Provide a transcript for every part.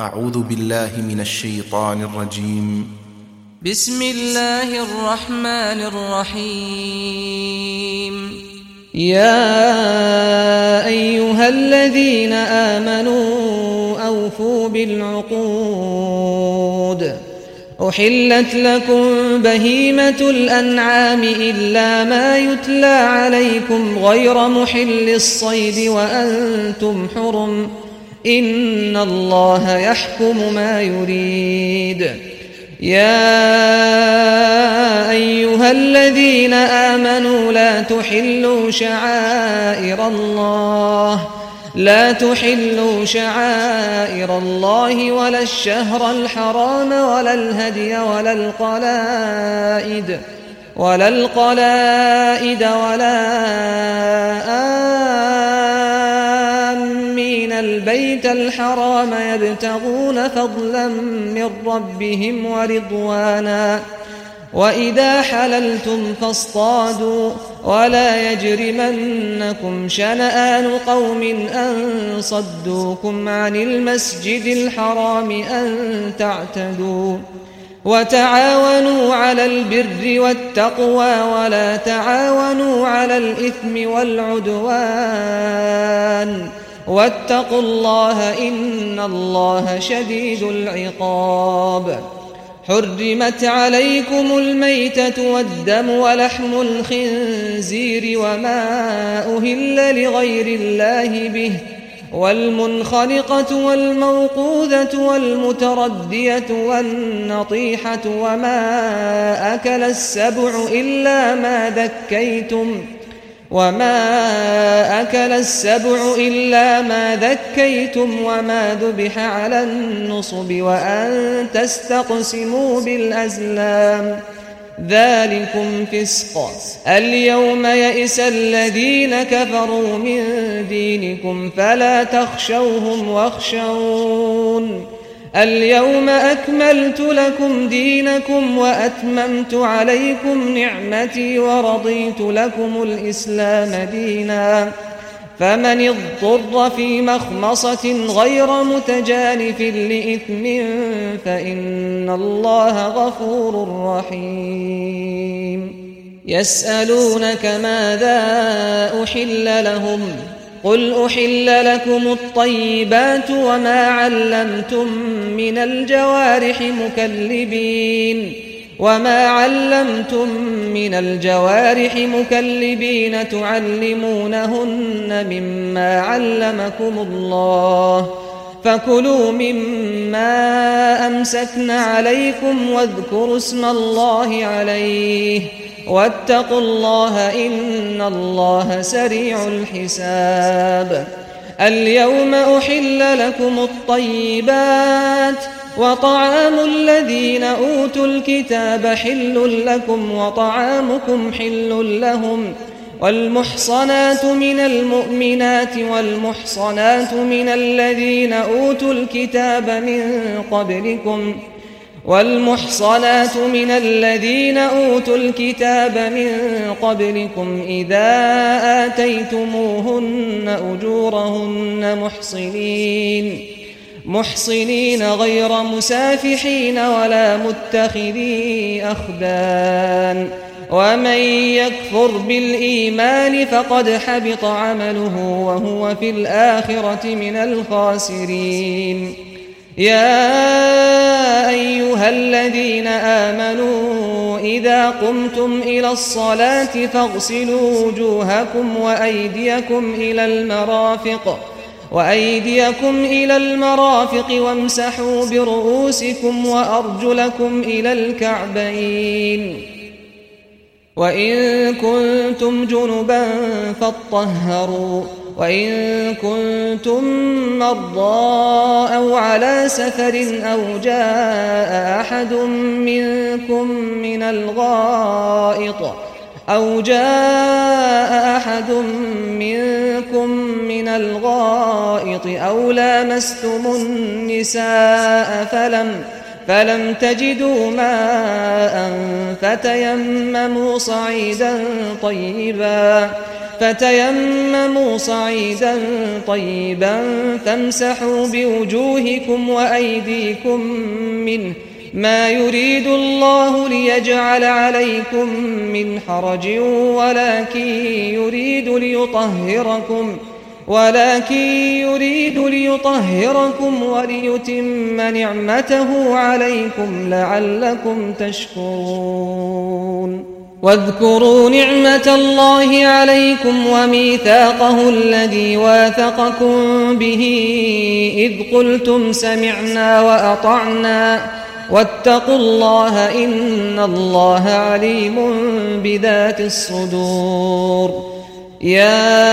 أعوذ بالله من الشيطان الرجيم. بسم الله الرحمن الرحيم. يا أيها الذين آمنوا أوفوا بالعقود. أحلت لكم بهيمة الأنعام إلا ما يتلى عليكم غير محل الصيد وأنتم حرم، إن الله يحكم ما يريد. يا أيها الذين آمنوا لا تحلوا شعائر الله ولا الشهر الحرام ولا الهدي ولا القلائد ولا آمين البيت الحرام يبتغون فضلا من ربهم ورضوانا، وإذا حللتم فاصطادوا، ولا يجرمنكم شنآن قوم أن صدوكم عن المسجد الحرام أن تعتدوا. وتعاونوا على البر والتقوى ولا تعاونوا على الإثم والعدوان، واتقوا الله إن الله شديد العقاب. حرمت عليكم الميتة والدم ولحم الخنزير وما أهل لغير الله به، والمنخنقة والموقوذة والمتردية والنطيحة وما أكل السبع إلا ما ذكيتم وما ذبح على النصب وأن تستقسموا بالأزلام، ذلكم فسق. اليوم يئس الذين كفروا من دينكم فلا تخشوهم واخشون. اليوم أكملت لكم دينكم وأتممت عليكم نعمتي ورضيت لكم الإسلام دينا، فمن اضطر في مخمصة غير متجانف لإثم فإن الله غفور رحيم. يسألونك ماذا أحل لهم، قل أحل لكم الطيبات وما علمتم من الجوارح مكلبين تعلمونهن مما علمكم الله، فكلوا مما أمسكن عليكم واذكروا اسم الله عليه، واتقوا الله إن الله سريع الحساب. اليوم أحل لكم الطيبات، وطعام الذين أوتوا الكتاب حل لكم وطعامكم حل لهم، والمحصنات من المؤمنات والمحصنات من الذين أوتوا الكتاب من قبلكم إذا آتيتموهن أجورهن محصنين غير مسافحين ولا متخذي أخدان، ومن يكفر بالإيمان فقد حبط عمله وهو في الآخرة من الخاسرين. يا أيها الذين آمنوا إذا قمتم إلى الصلاة فاغسلوا وجوهكم وأيديكم إلى المرافق وامسحوا برؤوسكم وأرجلكم إلى الكعبين، وإن كنتم جنبا فاطهروا، وإن كنتم مرضى أو على سفر أو جاء أحد منكم من الغائط أو لامستم النساء فلم تجدوا ماء فتيمموا صعيدا طيبا فتيمموا صعيدا طيبا فامسحوا بوجوهكم وأيديكم منه ما يريد الله ليجعل عليكم من حرج ولكن يريد ليطهركم وليتم نعمته عليكم لعلكم تشكرون واذكروا نعمة الله عليكم وميثاقه الذي واثقكم به إذ قلتم سمعنا وأطعنا واتقوا الله إن الله عليم بذات الصدور يا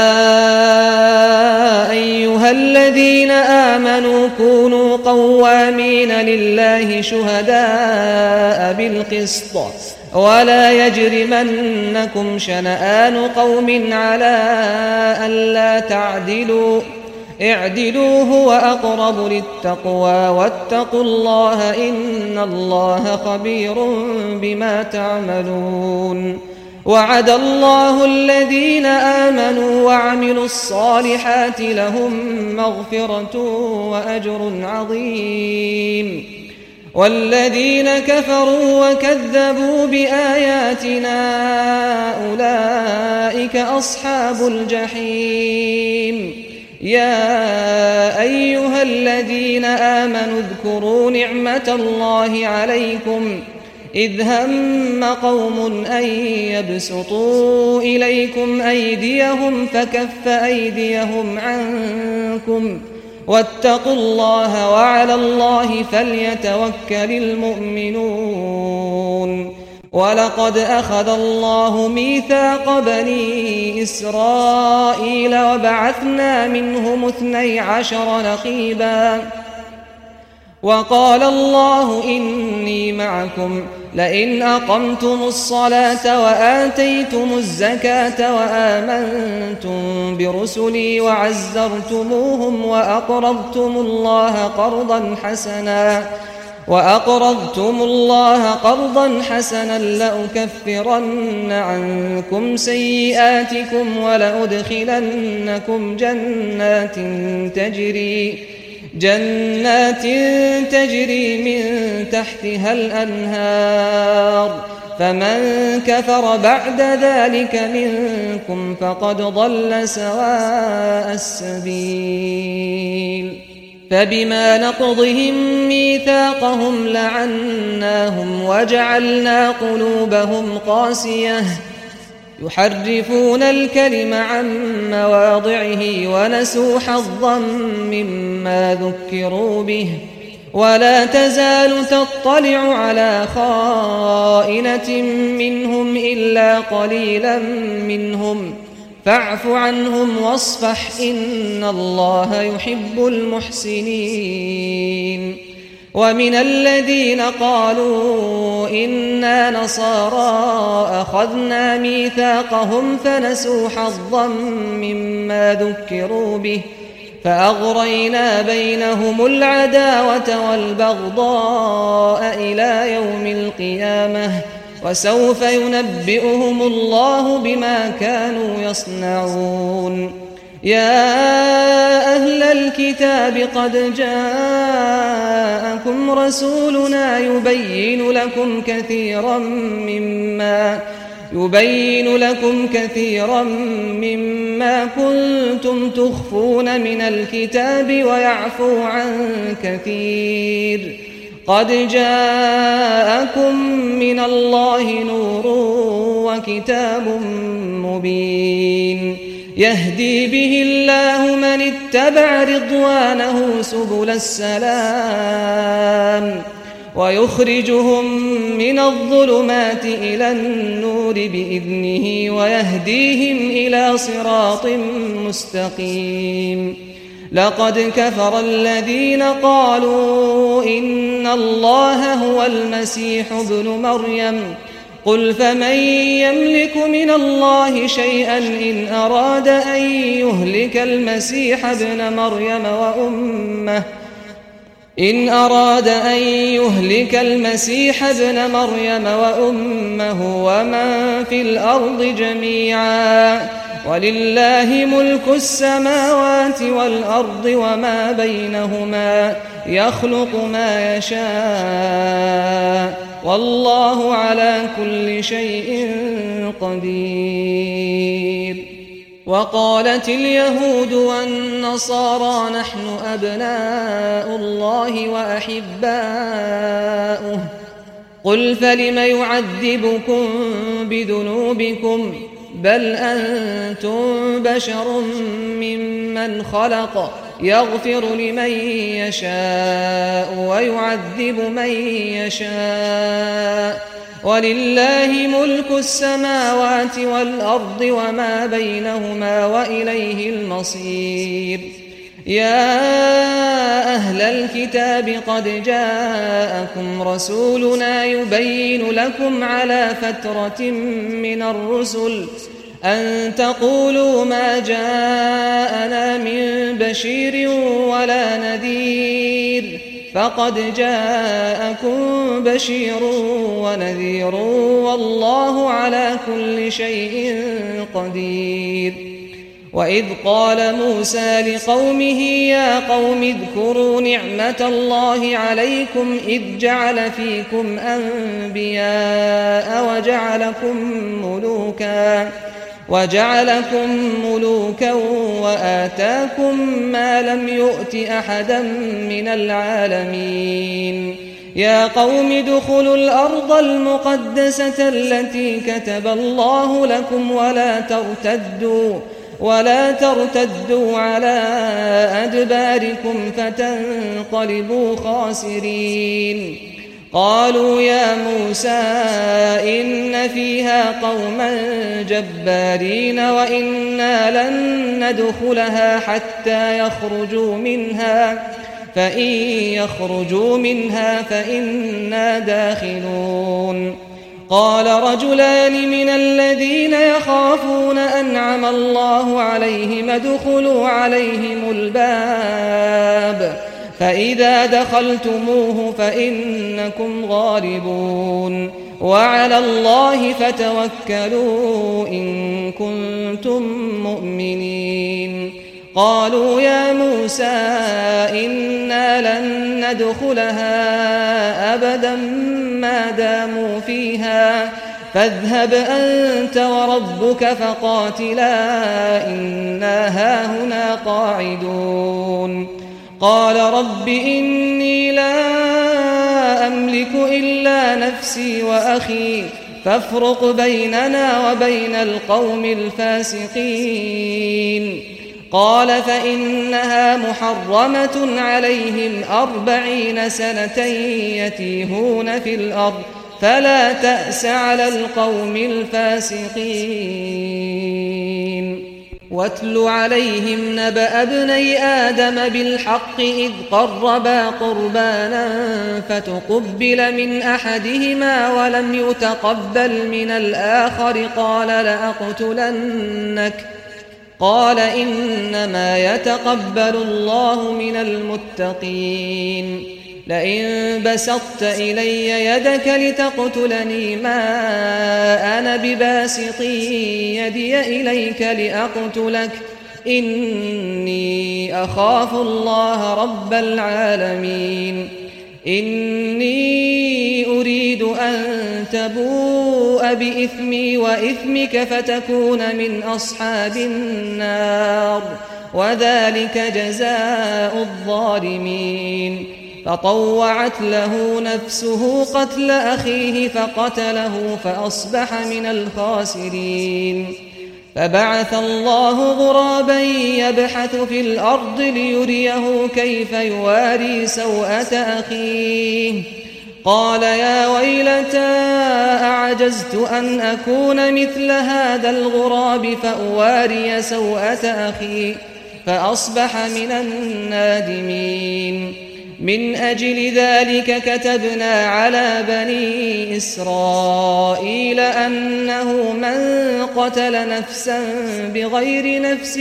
أيها الذين آمنوا كونوا قوامين لله شهداء بالقسط ولا يجرمنكم شنآن قوم على ألا تعدلوا اعدلوا هو أقرب للتقوى واتقوا الله إن الله خبير بما تعملون وعد الله الذين آمنوا وعملوا الصالحات لهم مغفرة وأجر عظيم والذين كفروا وكذبوا بآياتنا أولئك أصحاب الجحيم يا أيها الذين آمنوا اذكروا نعمة الله عليكم إذ هم قوم أن يبسطوا إليكم أيديهم فكف أيديهم عنكم واتقوا الله وعلى الله فليتوكل المؤمنون ولقد أخذ الله ميثاق بني إسرائيل وبعثنا منهم 12 نقيبا وقال الله إني معكم لئن أقمتم الصلاة وآتيتم الزكاة وآمنتم برسلي وعزرتموهم وأقرضتم الله قرضا حسنا لأكفرن عنكم سيئاتكم ولأدخلنكم جنات تجري من تحتها الأنهار فمن كفر بعد ذلك منكم فقد ضل سواء السبيل فبما نقضهم ميثاقهم لعناهم وجعلنا قلوبهم قاسية يحرفون الكلم عن مواضعه ونسوا حظا مما ذكروا به ولا تزال تطلع على خائنة منهم إلا قليلا منهم فاعف عنهم واصفح إن الله يحب المحسنين ومن الذين قالوا إنا نصارى أخذنا ميثاقهم فنسوا حظا مما ذكروا به فأغرينا بينهم العداوة والبغضاء إلى يوم القيامة وسوف ينبئهم الله بما كانوا يصنعون يا أهل الكتاب قد جاءكم رسولنا يبين لكم كثيرا مما كنتم تخفون من الكتاب ويعفو عن كثير قد جاءكم من الله نور وكتاب مبين يهدي به الله من اتبع رضوانه سبل السلام ويخرجهم من الظلمات إلى النور بإذنه ويهديهم إلى صراط مستقيم لقد كفر الذين قالوا إن الله هو المسيح ابن مريم قل فمن يملك من الله شيئا إن أراد أن يهلك المسيح ابن مريم وأمه ومن في الأرض جميعا ولله ملك السماوات والأرض وما بينهما يخلق ما يشاء والله على كل شيء قدير. وقالت اليهود والنصارى نحن أبناء الله وأحباؤه قل فلم يعذبكم بذنوبكم بل أنتم بشر ممن خلق يغفر لمن يشاء ويعذب من يشاء ولله ملك السماوات والأرض وما بينهما وإليه المصير. يا أهل الكتاب قد جاءكم رسولنا يبين لكم على فترة من الرسل أن تقولوا ما جاءنا من بشير ولا نذير فقد جاءكم بشير ونذير والله على كل شيء قدير. وإذ قال موسى لقومه يا قوم اذكروا نعمة الله عليكم إذ جعل فيكم أنبياء وجعلكم ملوكا وآتاكم ما لم يؤت أحدا من العالمين. يا قوم ادخلوا الأرض المقدسة التي كتب الله لكم ولا ترتدوا على أدباركم فتنقلبوا خاسرين. قالوا يا موسى إن فيها قوما جبارين وإنا لن ندخلها حتى يخرجوا منها فإن يخرجوا منها فإنا داخلون. قال رجلان من الذين يخافون أنعم الله عليهم ادخلوا عليهم الباب فإذا دخلتموه فإنكم غالبون وعلى الله فتوكلوا إن كنتم مؤمنين. قالوا يا موسى إنا لن ندخلها أبدا ما داموا فيها فاذهب أنت وربك فقاتلا إنا هاهنا قاعدون. قال رب إني لا أملك إلا نفسي وأخي فافرق بيننا وبين القوم الفاسقين. قال فإنها محرمة عليهم 40 سنة يتيهون في الأرض فلا تأس على القوم الفاسقين. واتل عليهم نبأ ابني آدم بالحق إذ قربا قربانا فتقبل من أحدهما ولم يتقبل من الآخر قال لأقتلنك قال إنما يتقبل الله من المتقين. لئن بسطت إلي يدك لتقتلني ما أنا بباسط يدي إليك لأقتلك إني أخاف الله رب العالمين. إني أريد أن تبوء بإثمي وإثمك فتكون من أصحاب النار وذلك جزاء الظالمين. فطوعت له نفسه قتل أخيه فقتله فأصبح من الخاسرين. فبعث الله غرابا يبحث في الأرض ليريه كيف يواري سوءة أخيه قال يا ويلتى أعجزت أن أكون مثل هذا الغراب فأواري سوءة أخي فأصبح من النادمين. من أجل ذلك كتبنا على بني إسرائيل أنه من قتل نفسا بغير نفس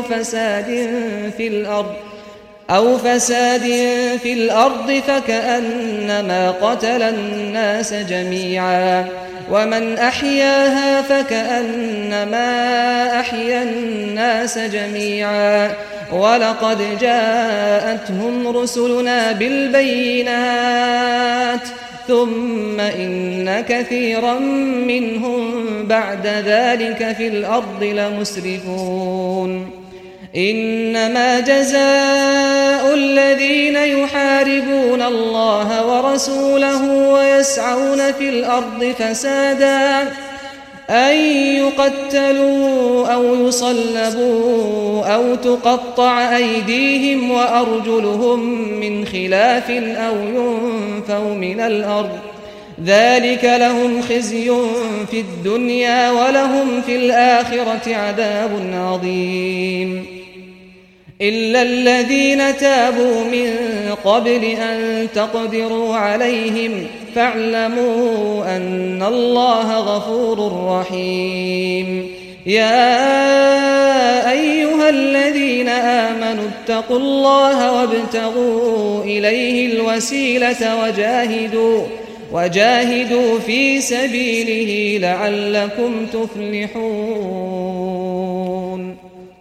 أو فساد في الأرض فكأنما قتل الناس جميعا ومن أحياها فكأنما أحيا الناس جميعا ولقد جاءتهم رسلنا بالبينات ثم إن كثيرا منهم بعد ذلك في الأرض لمسرفون إنما جزاء الذين يحاربون الله ورسوله ويسعون في الأرض فسادا أن يقتلوا أو يصلبوا أو تقطع أيديهم وأرجلهم من خلاف أو ينفوا من الأرض ذلك لهم خزي في الدنيا ولهم في الآخرة عذاب عظيم إلا الذين تابوا من قبل أن تقدروا عليهم فاعلموا أن الله غفور رحيم يا أيها الذين آمنوا اتقوا الله وابتغوا إليه الوسيلة وجاهدوا في سبيله لعلكم تفلحون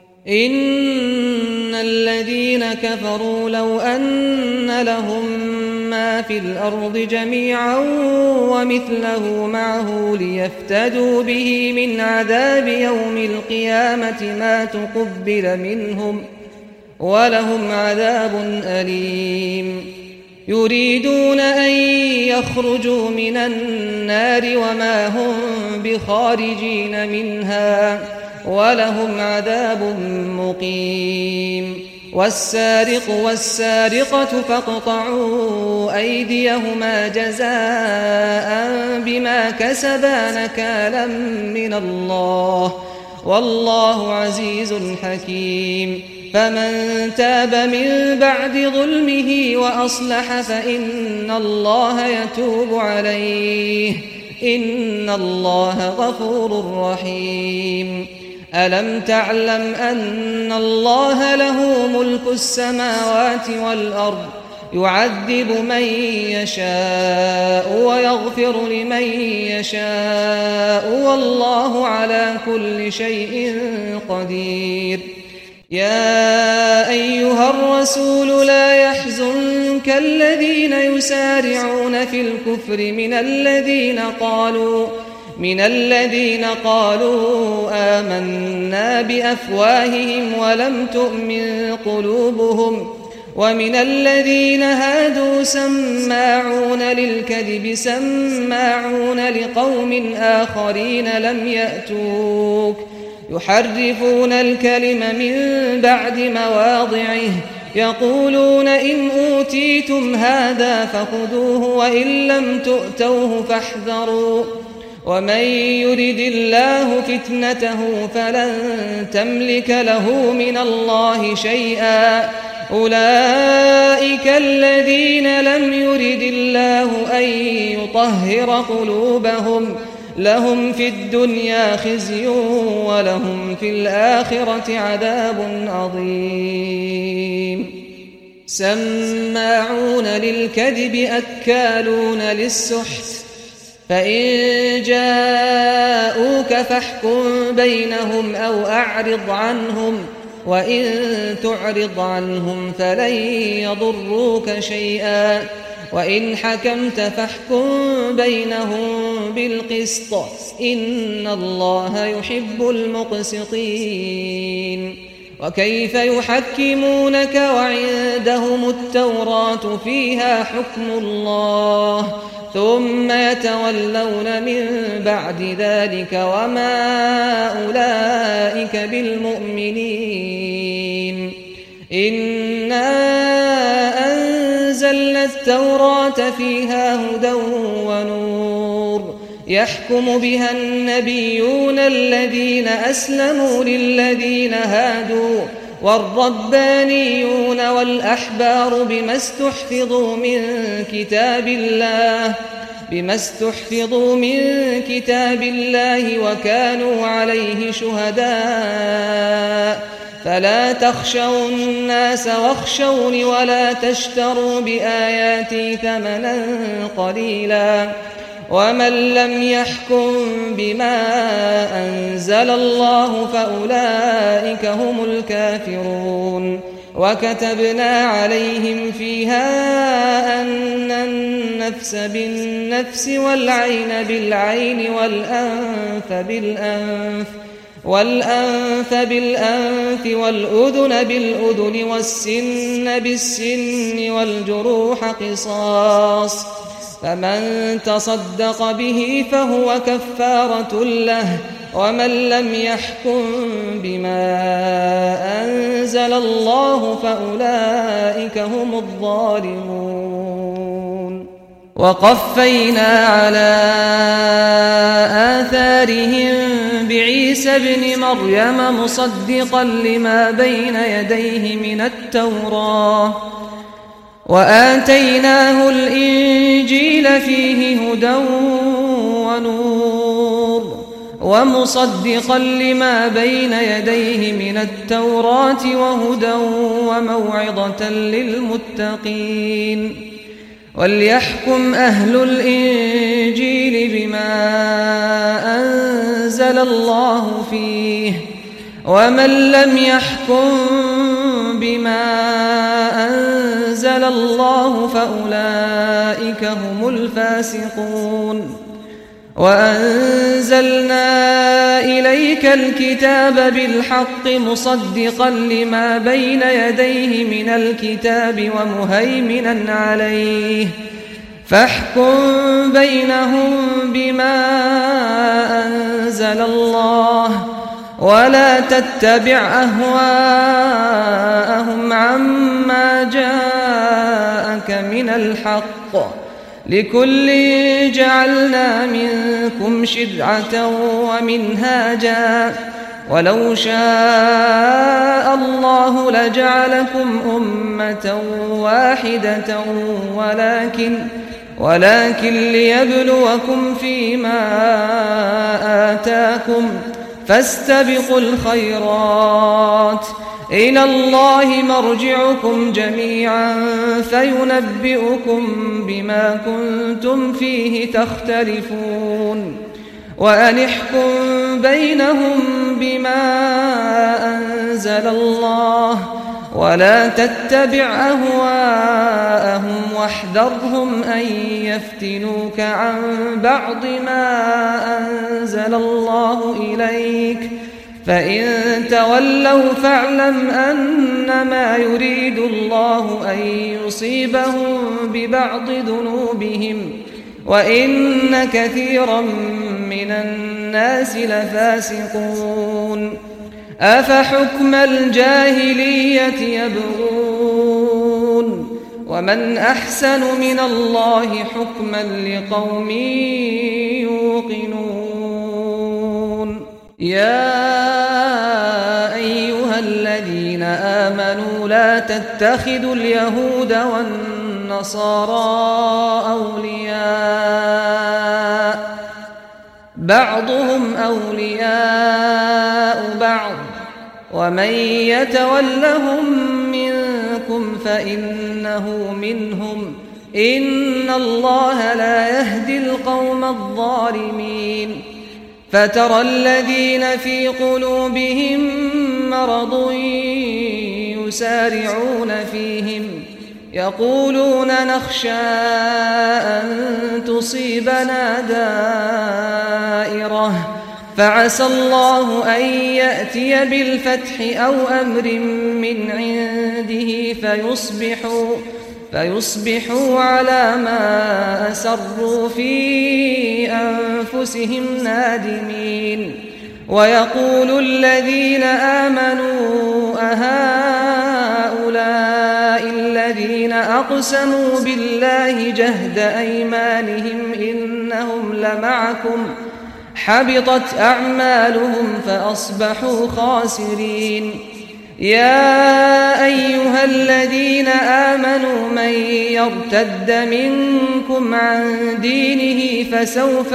إن الذين كفروا لو أن لهم ما في الأرض جميعا ومثله معه ليفتدوا به من عذاب يوم القيامة ما تقبل منهم ولهم عذاب أليم يريدون أن يخرجوا من النار وما هم بخارجين منها ولهم عذاب مقيم والسارق والسارقة فاقطعوا أيديهما جزاء بما كسبا نكالا من الله والله عزيز حكيم فمن تاب من بعد ظلمه وأصلح فإن الله يتوب عليه إن الله غفور رحيم ألم تعلم أن الله له ملك السماوات والأرض يعذب من يشاء ويغفر لمن يشاء والله على كل شيء قدير يا أيها الرسول لا يحزنك الذين يسارعون في الكفر من الذين قالوا آمنا بأفواههم ولم تؤمن قلوبهم ومن الذين هادوا سماعون للكذب سماعون لقوم آخرين لم يأتوك يحرفون الكلم من بعد مواضعه يقولون إن أوتيتم هذا فخذوه وإن لم تؤتوه فاحذروا ومن يرد الله فتنته فلن تملك له من الله شيئا أولئك الذين لم يرد الله أن يطهر قلوبهم لهم في الدنيا خزي ولهم في الآخرة عذاب عظيم سماعون للكذب أكالون للسحت فإن جاءوك فاحكم بينهم أو أعرض عنهم وإن تعرض عنهم فلن يضروك شيئا وإن حكمت فاحكم بينهم بالقسط إن الله يحب المقسطين وكيف يحكمونك وعندهم التوراة فيها حكم الله ثم يتولون من بعد ذلك وما أولئك بالمؤمنين إنا أنزلنا التوراة فيها هدى ونور يحكم بها النبيون الذين أسلموا للذين هادوا والربانيون والأحبار بما استحفظوا من كتاب الله وكانوا عليه شهداء فلا تخشوا الناس واخشوني ولا تشتروا بآياتي ثمنا قليلا ومن لم يحكم بما أنزل الله فأولئك هم الكافرون وكتبنا عليهم فيها أن النفس بالنفس والعين بالعين والأنف بالأنف والأذن بالأذن والسن بالسن والجروح قصاص فمن تصدق به فهو كفارة له ومن لم يحكم بما أنزل الله فأولئك هم الظالمون وقفينا على آثارهم بعيسى ابن مريم مصدقا لما بين يديه من التوراة وآتيناه الإنجيل فيه هدى ونور ومصدقا لما بين يديه من التوراة وهدى وموعظة للمتقين وليحكم أهل الإنجيل بما أنزل الله فيه ومن لم يحكم بما أنزل الله فأولئك هم الفاسقون وأنزلنا إليك الكتاب بالحق مصدقا لما بين يديه من الكتاب ومهيمنا عليه فاحكم بينهم بما أنزل الله ولا تتبع أهواءهم عما جاءك من الحق لكل جعلنا منكم شرعة ومنهاجا ولو شاء الله لجعلكم أمة واحدة ولكن ليبلوكم فيما آتاكم فاستبقوا الخيرات إلى الله مرجعكم جميعا فينبئكم بما كنتم فيه تختلفون وأن احكم بينهم بما أنزل الله ولا تتبع أهواءهم واحذرهم أن يفتنوك عن بعض ما أنزل الله إليك فإن تولوا فاعلم أنما يريد الله أن يصيبهم ببعض ذنوبهم وإن كثيرا من الناس لفاسقون أفحكم الجاهلية يبغون ومن أحسن من الله حكما لقوم يوقنون يا أيها الذين آمنوا لا تتخذوا اليهود والنصارى أولياء بعضهم أولياء بعض ومن يتولهم منكم فإنه منهم إن الله لا يهدي القوم الظالمين فترى الذين في قلوبهم مرض يسارعون فيهم يقولون نخشى أن تصيبنا دائرة فعسى الله أن يأتي بالفتح أو أمر من عنده فيصبحوا على ما أسروا في أنفسهم نادمين ويقول الذين آمنوا أهؤلاء الذين أقسموا بالله جهد أيمانهم إنهم لمعكم حبطت أعمالهم فأصبحوا خاسرين يا أيها الذين آمنوا من يرتد منكم عن دينه فسوف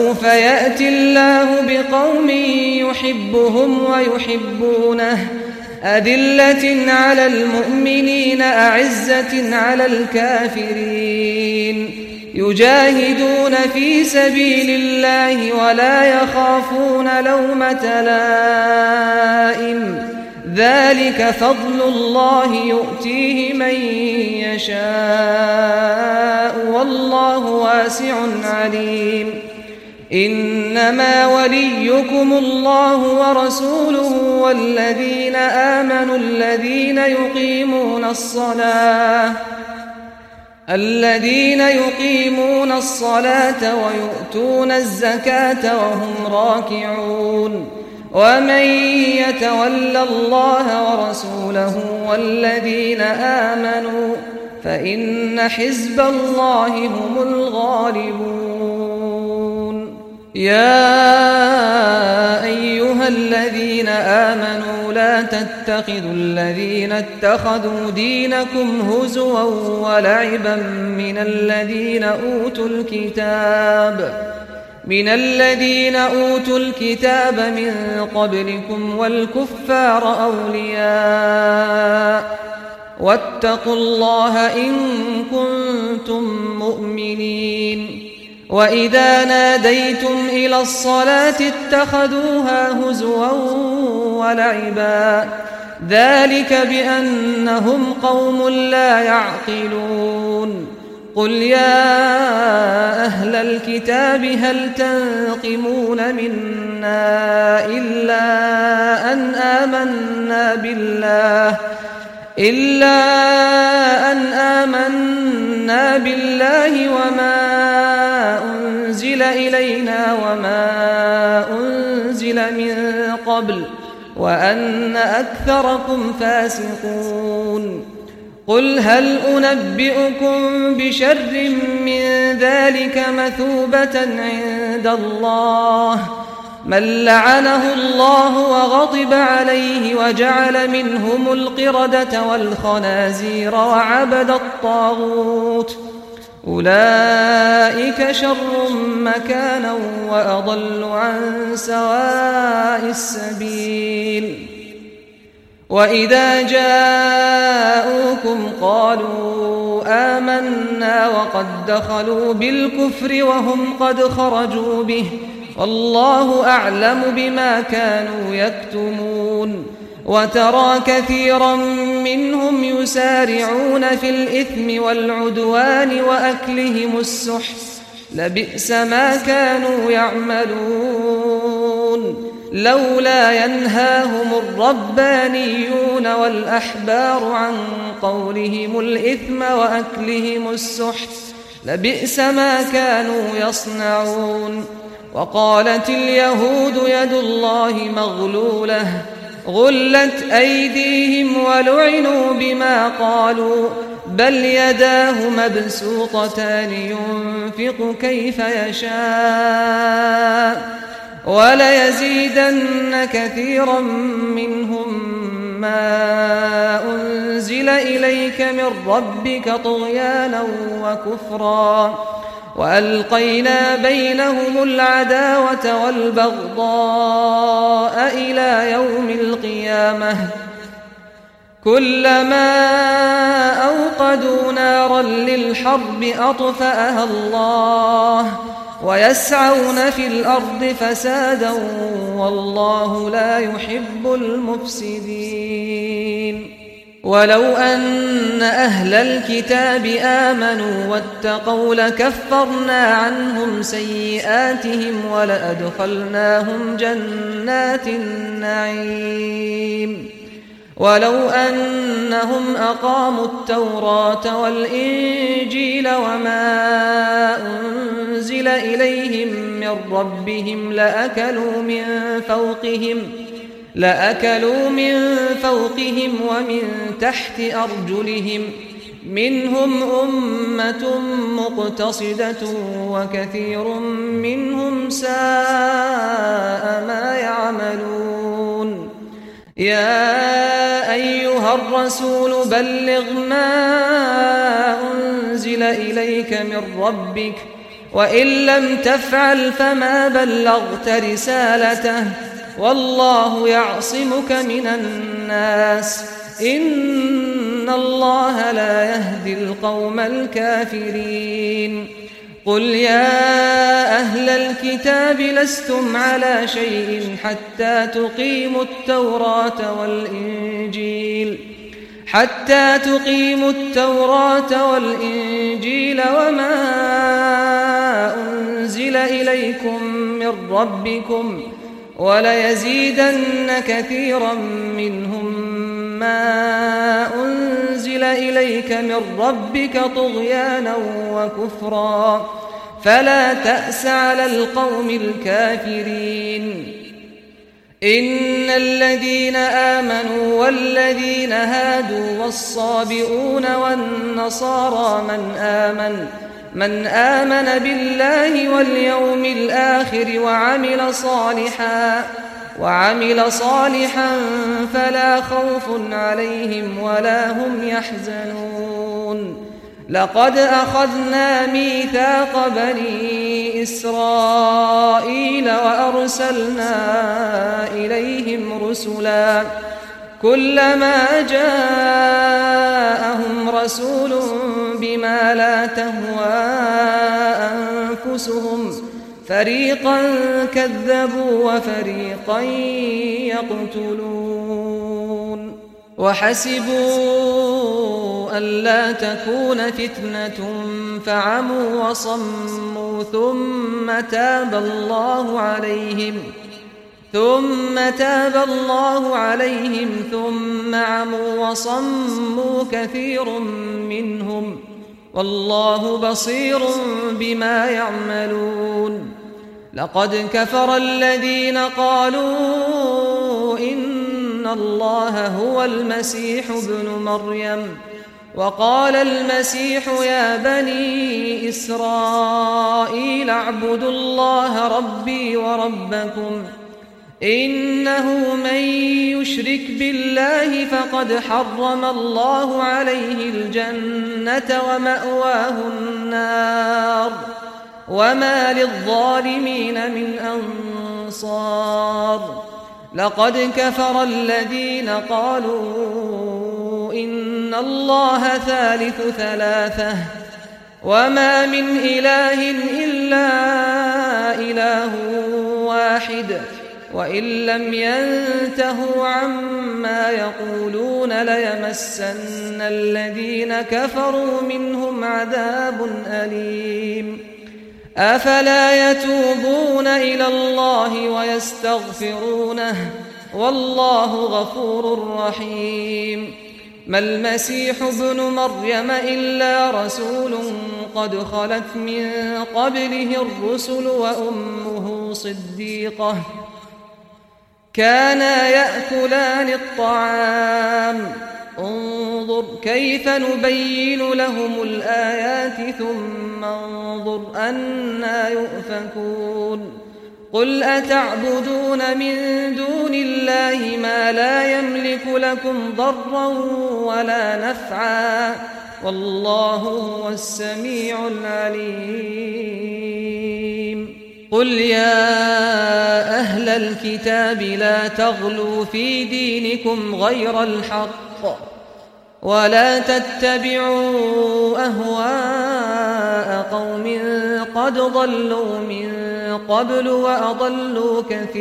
يأتي الله بقوم يحبهم ويحبونه أذلة على المؤمنين أعزة على الكافرين يجاهدون في سبيل الله ولا يخافون لومة لائم ذلك فضل الله يؤتيه من يشاء والله واسع عليم إنما وليكم الله ورسوله والذين آمنوا الذين يقيمون الصلاة ويؤتون الزكاة وهم راكعون ومن يتول الله ورسوله والذين آمنوا فإن حزب الله هم الغالبون يا أيها الذين آمنوا لا تتخذوا الذين اتخذوا دينكم هزوا ولعبا من الذين أوتوا الكتاب من قبلكم والكفار أولياء واتقوا الله إن كنتم مؤمنين وإذا ناديتم إلى الصلاة اتخذوها هزوا ولعبا ذلك بأنهم قوم لا يعقلون قل يا أهل الكتاب هل تنقمون منا إلا أن آمنا بالله وما أنزل إلينا وما أنزل من قبل وأن أكثركم فاسقون قل هل أنبئكم بشر من ذلك مثوبة عند الله من لعنه الله وغضب عليه وجعل منهم القردة والخنازير وعبد الطاغوت أولئك شر مكانا وأضل عن سواء السبيل وإذا جاءوكم قالوا آمنا وقد دخلوا بالكفر وهم قد خرجوا به والله أعلم بما كانوا يكتمون وترى كثيرا منهم يسارعون في الإثم والعدوان وأكلهم السحت لبئس ما كانوا يعملون لولا ينهاهم الربانيون والأحبار عن قولهم الإثم وأكلهم السحت لبئس ما كانوا يصنعون وقالت اليهود يد الله مغلولة غلت أيديهم ولعنوا بما قالوا بل يداه مبسوطتان ينفق كيف يشاء وليزيدن كثيرا منهم ما أنزل إليك من ربك طغيانا وكفرا وألقينا بينهم العداوة والبغضاء إلى يوم القيامة كلما أوقدوا نارا للحرب أطفأها الله ويسعون في الأرض فسادا والله لا يحب المفسدين ولو أن أهل الكتاب آمنوا واتقوا لكفرنا عنهم سيئاتهم ولأدخلناهم جنات النعيم ولو أنهم أقاموا التوراة والإنجيل وما أنزل إليهم من ربهم لأكلوا من فوقهم ومن تحت أرجلهم منهم أمة مقتصدة وكثير منهم ساء ما يعملون يا أيها الرسول بلغ ما أنزل إليك من ربك وإن لم تفعل فما بلغت رسالته والله يعصمك من الناس إن الله لا يهدي القوم الكافرين قل يا أهل الكتاب لستم على شيء حتى تقيموا التوراة والإنجيل وما أنزل إليكم من ربكم وليزيدن كثيرا منهم ما أنزل إليك من ربك طغيانا وكفرا فلا تأس على القوم الكافرين إن الذين آمنوا والذين هادوا والصابئون والنصارى من آمن بالله واليوم الآخر وعمل صالحا فلا خوف عليهم ولا هم يحزنون لقد أخذنا ميثاق بني إسرائيل وأرسلنا إليهم رسلا كلما جاءهم رسول بما لا تهوى أنفسهم فريقا كذبوا وفريقا يقتلون وحسبوا ألا تكون فتنة فعموا وصموا ثم تاب الله عليهم ثم عموا وصموا كثير منهم والله بصير بما يعملون لقد كفر الذين قالوا إن الله هو المسيح ابن مريم وقال المسيح يا بني إسرائيل اعبدوا الله ربي وربكم إنه من يشرك بالله فقد حرم الله عليه الجنة ومأواه النار وما للظالمين من أنصار لقد كفر الذين قالوا إن الله ثالث ثلاثة وما من إله إلا إله واحد وإن لم ينتهوا عما يقولون ليمسن الذين كفروا منهم عذاب أليم أفلا يتوبون إلى الله ويستغفرونه والله غفور رحيم ما المسيح ابن مريم إلا رسول قد خلت من قبله الرسل وأمه صديقة كانا يأكلان الطعام انظر كيف نبين لهم الآيات ثم انظر أنى يؤفكون قل أتعبدون من دون الله ما لا يملك لكم ضرا ولا نفعا والله هو السميع العليم قل يا أهل الكتاب لا تغلوا في دينكم غير الحق ولا تتبعوا أهواء قوم قد ضلوا من قبل وأضلوا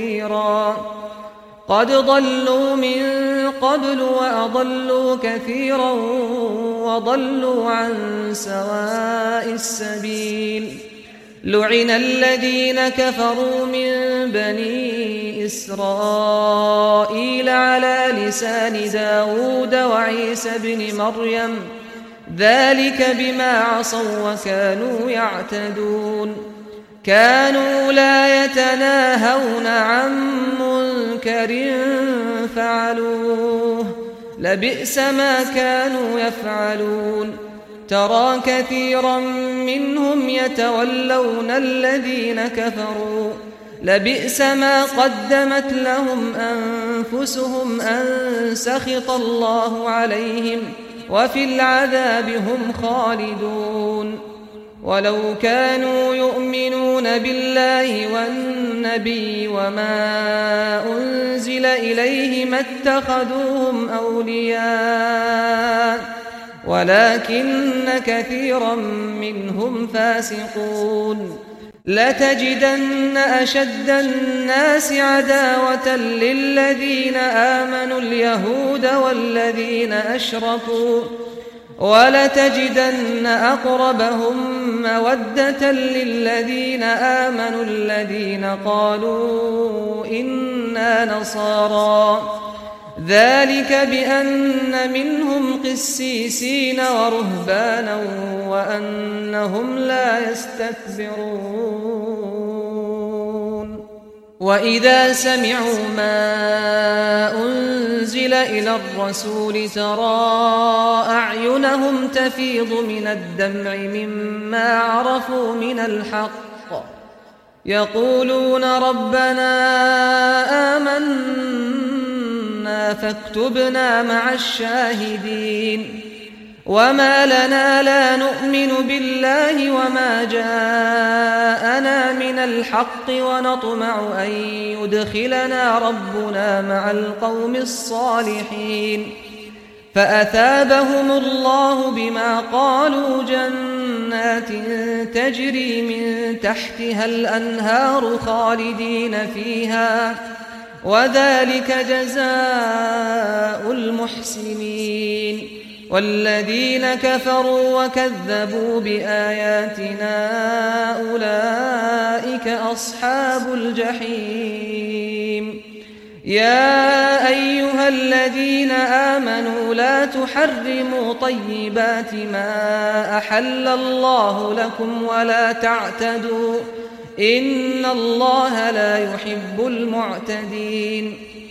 كثيرا وضلوا عن سواء السبيل لعن الذين كفروا من بني إسرائيل على لسان داود وعيسى بن مريم ذلك بما عصوا وكانوا يعتدون كانوا لا يتناهون عن منكر فعلوه لبئس ما كانوا يفعلون ترى كثيرا منهم يتولون الذين كفروا لبئس ما قدمت لهم أنفسهم أن سخط الله عليهم وفي العذاب هم خالدون ولو كانوا يؤمنون بالله والنبي وما أنزل إليه ما اتخذوهم أولياء ولكن كثيرا منهم فاسقون لتجدن أشد الناس عداوة للذين آمنوا اليهود والذين أشركوا ولتجدن أقربهم مودة للذين آمنوا الذين قالوا إنا نصارى ذلك بأن منهم قسيسين ورهبانا وأنهم لا يستكبرون وإذا سمعوا ما أنزل إلى الرسول ترى أعينهم تفيض من الدمع مما عرفوا من الحق يقولون ربنا آمنا فاكتبنا مع الشاهدين وما لنا لا نؤمن بالله وما جاءنا من الحق ونطمع أن يدخلنا ربنا مع القوم الصالحين فأثابهم الله بما قالوا جنات تجري من تحتها الأنهار خالدين فيها وذلك جزاء المحسنين والذين كفروا وكذبوا بآياتنا أولئك أصحاب الجحيم يا أيها الذين آمنوا لا تحرموا طيبات ما أحل الله لكم ولا تعتدوا إن الله لا يحب المعتدين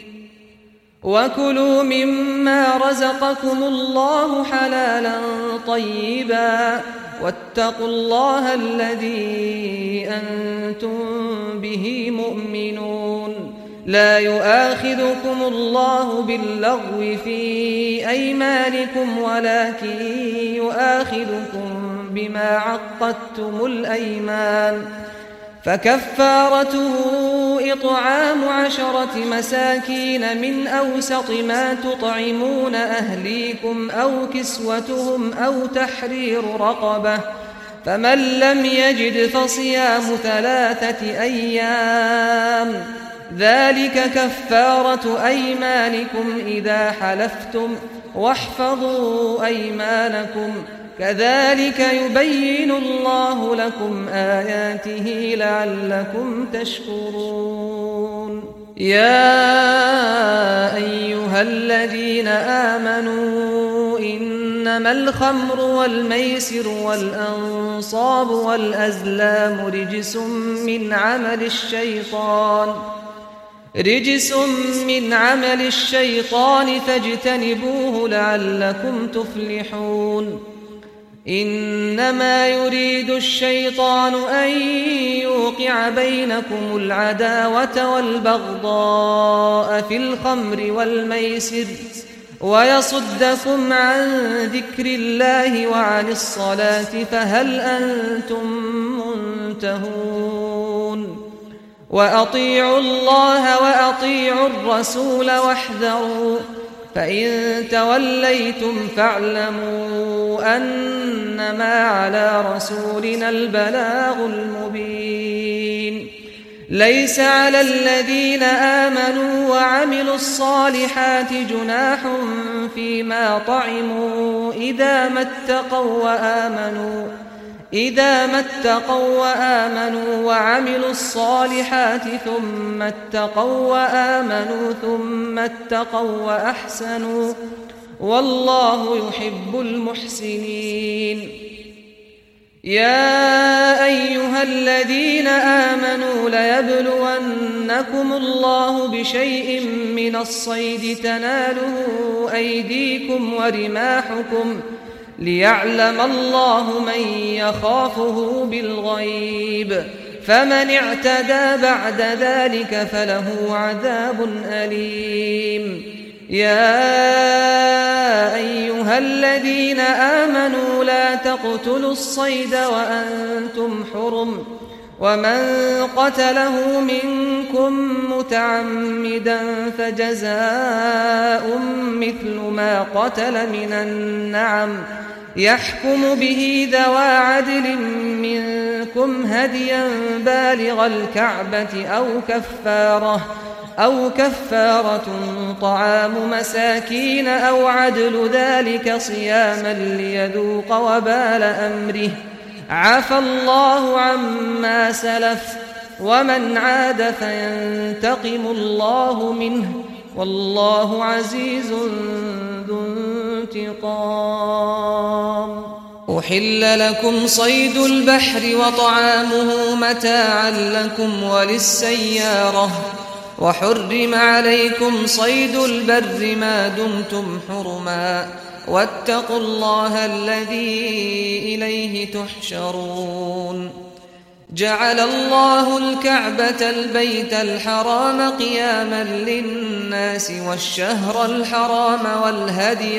وكلوا مما رزقكم الله حلالا طيبا واتقوا الله الذي أنتم به مؤمنون لا يؤاخذكم الله باللغو في أيمانكم ولكن يؤاخذكم بما عقدتم الأيمان فكفارته إطعام 10 مساكين من أوسط ما تطعمون أهليكم أو كسوتهم أو تحرير رقبة فمن لم يجد فصيام 3 أيام ذلك كفارة أيمانكم إذا حلفتم واحفظوا أيمانكم كذلك يبين الله لكم آياته لعلكم تشكرون يا أيها الذين آمنوا إنما الخمر والميسر والأنصاب والأزلام رجس من عمل الشيطان فاجتنبوه لعلكم تفلحون إنما يريد الشيطان أن يوقع بينكم العداوة والبغضاء في الخمر والميسر ويصدكم عن ذكر الله وعن الصلاة فهل أنتم منتهون وأطيعوا الله وأطيعوا الرسول واحذروا فإن توليتم فاعلموا أنما على رسولنا البلاغ المبين ليس على الذين آمنوا وعملوا الصالحات جناح فيما طعموا إذا ما اتقوا وآمنوا وعملوا الصالحات ثم اتقوا وآمنوا ثم اتقوا وأحسنوا والله يحب المحسنين يا أيها الذين آمنوا ليبلونكم الله بشيء من الصيد تناله أيديكم ورماحكم ليعلم الله من يخافه بالغيب فمن اعتدى بعد ذلك فله عذاب أليم يا أيها الذين آمنوا لا تقتلوا الصيد وأنتم حرم ومن قتله منكم متعمدا فجزاء مثل ما قتل من النعم يحكم به ذوى عدل منكم هديا بالغ الكعبة أو كفارة طعام مساكين أو عدل ذلك صياما ليذوق وبال أمره عفى الله عما سلف ومن عاد فينتقم الله منه والله عزيز ذو انتقام. أحل لكم صيد البحر وطعامه متاعا لكم وللسيارة وحرم عليكم صيد البر ما دمتم حرما واتقوا الله الذي إليه تحشرون. جعل الله الكعبة البيت الحرام قياما للناس والشهر الحرام والهدي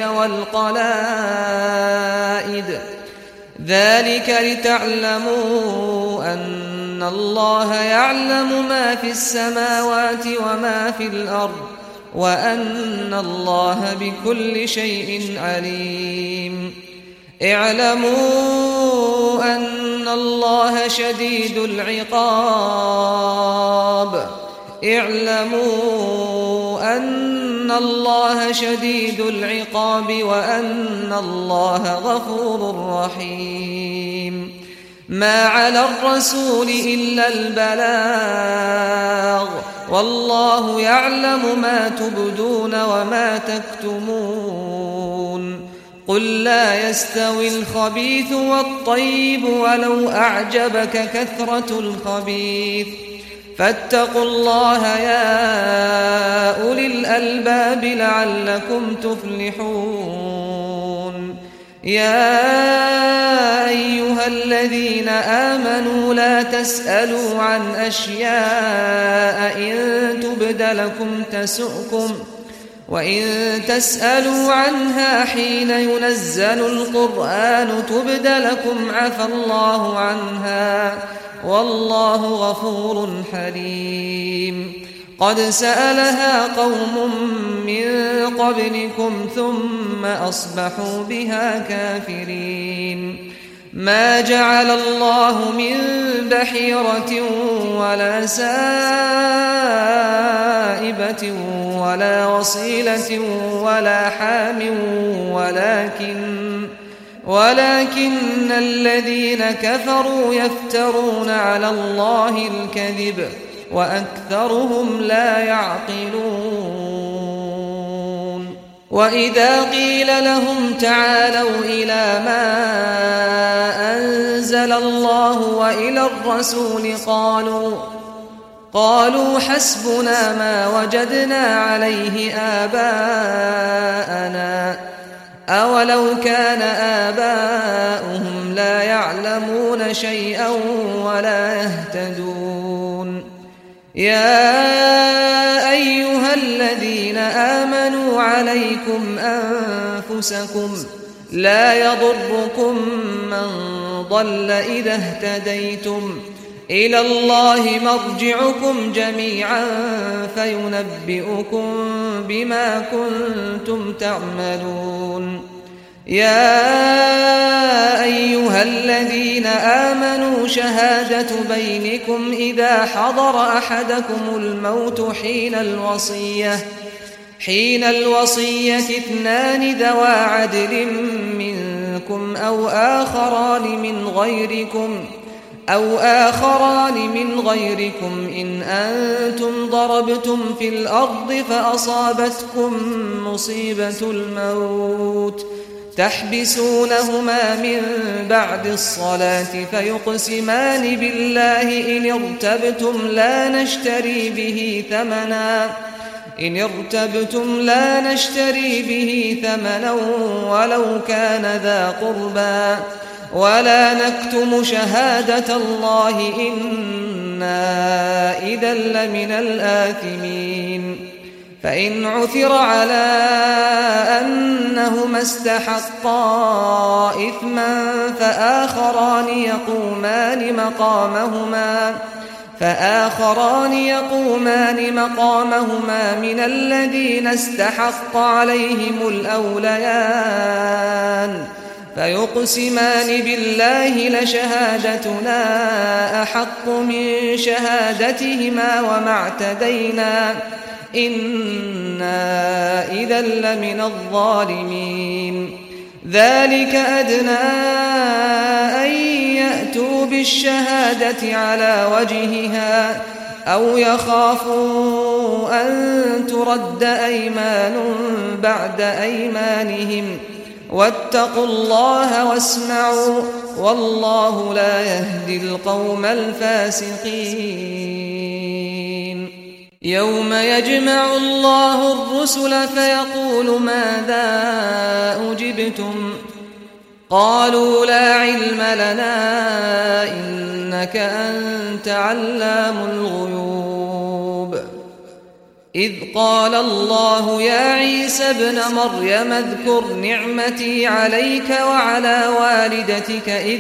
والقلائد ذلك لتعلموا أن الله يعلم ما في السماوات وما في الأرض وأن الله بكل شيء عليم. اعلموا أن الله شديد العقاب وأن الله غفور رحيم. ما على الرسول إلا البلاغ والله يعلم ما تبدون وما تكتمون. قل لا يستوي الخبيث والطيب ولو أعجبك كثرة الخبيث فاتقوا الله يا أولي الألباب لعلكم تفلحون. يا أيها الذين آمنوا لا تسألوا عن أشياء إن تبد لكم تسؤكم وإن تسألوا عنها حين ينزل القرآن تبد لكم عفى الله عنها والله غفور حليم. قد سألها قوم من قبلكم ثم أصبحوا بها كافرين. ما جعل الله من بحيرة ولا سائبة ولا وصيلة ولا حام ولكن الذين كفروا يفترون على الله الكذب وأكثرهم لا يعقلون. وإذا قيل لهم تعالوا إلى ما أنزل الله وإلى الرسول قالوا حسبنا ما وجدنا عليه آباءنا أولو كان آباؤهم لا يعلمون شيئا ولا يهتدون. يا أيها الذين آمنوا عليكم أنفسكم لا يضركم من ضل إذا اهتديتم إلى الله مرجعكم جميعا فينبئكم بما كنتم تعملون. يا أيها الذين آمنوا شهادة بينكم إذا حضر أحدكم الموت حين الوصية اثنان ذوى عدل منكم أو آخران من غيركم إن أنتم ضربتم في الأرض فأصابتكم مصيبة الموت تحبسونهما من بعد الصلاة فيقسمان بالله إن ارتبتم لا نشتري به ثمنا ولو كان ذا قربى ولا نكتم شهادة الله إنا إذا لمن الآثمين. فإن عثر على أنهما استحقا إثما فآخران يقومان مقامهما من الذين استحق عليهم الأوليان فيقسمان بالله لشهادتنا أحق من شهادتهما وما اعتدينا إنا إذا لمن الظالمين. ذلك أدنى أن يأتوا بالشهادة على وجهها أو يخافوا أن ترد أيمان بعد أيمانهم واتقوا الله واسمعوا والله لا يهدي القوم الفاسقين. يوم يجمع الله الرسل فيقول ماذا أجبتم قالوا لا علم لنا إنك أنت علام الغيوب. إذ قال الله يا عيسى ابن مريم اذكر نعمتي عليك وعلى والدتك إذ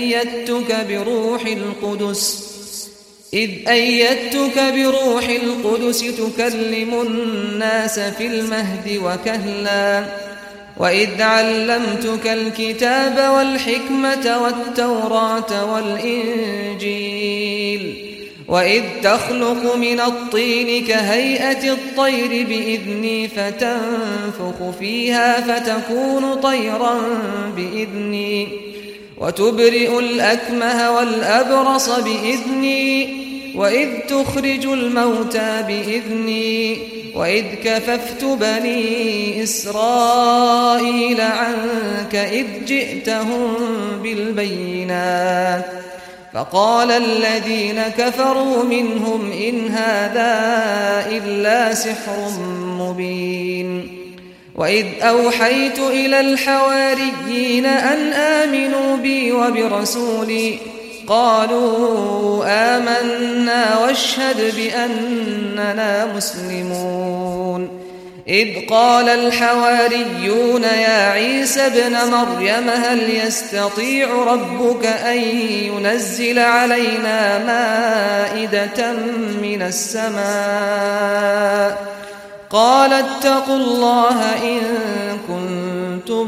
أيدتك بروح القدس تكلم الناس في المهد وكهلا وإذ علمتك الكتاب والحكمة والتوراة والإنجيل وإذ تخلق من الطين كهيئة الطير بإذني فتنفخ فيها فتكون طيرا بإذني وتبرئ الأكمه والأبرص بإذني وإذ تخرج الموتى بإذني وإذ كففت بني إسرائيل عنك إذ جئتهم بالبينات فقال الذين كفروا منهم إن هذا إلا سحر مبين. وإذ أوحيت إلى الحواريين أن آمنوا بي وبرسولي قالوا آمنا واشهد بأننا مسلمون. إذ قال الحواريون يا عيسى ابن مريم هل يستطيع ربك أن ينزل علينا مائدة من السماء قال اتقوا الله إن كنتم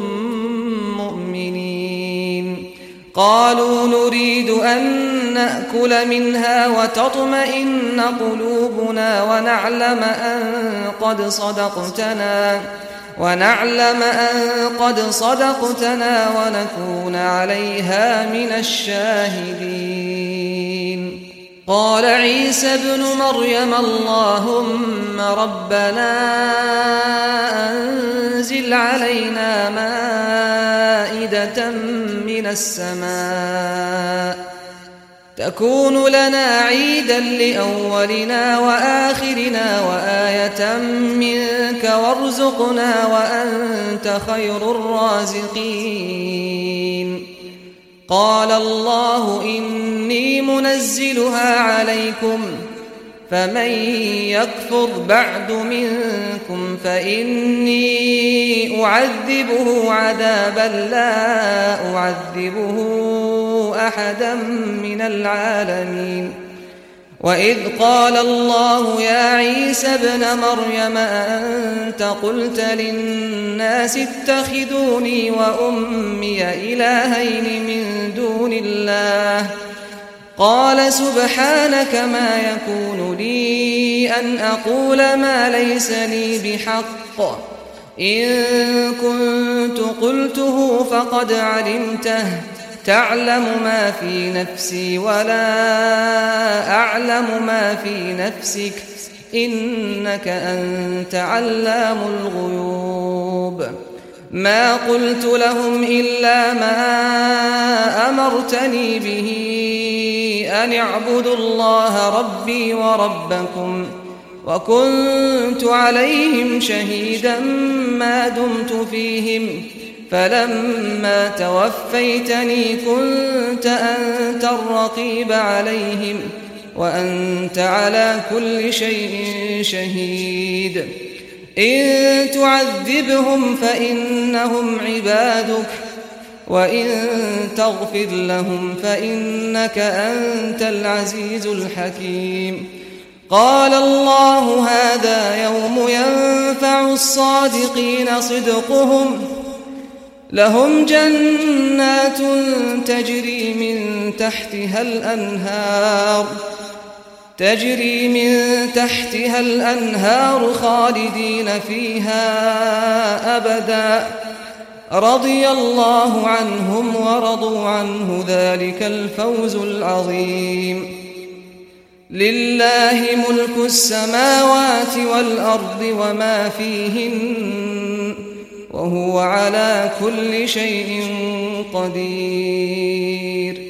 مؤمنين. قالوا نريد أن نأكل منها وتطمئن قلوبنا ونعلم أن قد صدقتنا ونكون عليها من الشاهدين. قال عيسى ابن مريم اللهم ربنا أنزل علينا مائدة من السماء تكون لنا عيدا لأولنا وآخرنا وآية منك وارزقنا وأنت خير الرازقين. قال الله إني منزلها عليكم فمن يكفر بعد منكم فإني أعذبه عذابا لا أعذبه أحدا من العالمين. وإذ قال الله يا عيسى ابن مريم أنت قلت للناس اتخذوني وأمي إلهين من دون الله قال سبحانك ما يكون لي أن أقول ما ليس لي بحق إن كنت قلته فقد علمته تعلم ما في نفسي ولا أعلم ما في نفسك إنك أنت علام الغيوب. ما قلت لهم إلا ما أمرتني به أن اعبدوا الله ربي وربكم وكنت عليهم شهيدا ما دمت فيهم فلما توفيتني كنت أنت الرقيب عليهم وأنت على كل شيء شهيد. إن تعذبهم فإنهم عبادك وإن تغفر لهم فإنك أنت العزيز الحكيم. قال الله هذا يوم ينفع الصادقين صدقهم لهم جنات تجري من تحتها الأنهار خالدين فيها أبدا رضي الله عنهم ورضوا عنه ذلك الفوز العظيم. لله ملك السماوات والأرض وما فيهن وهو على كل شيء قدير.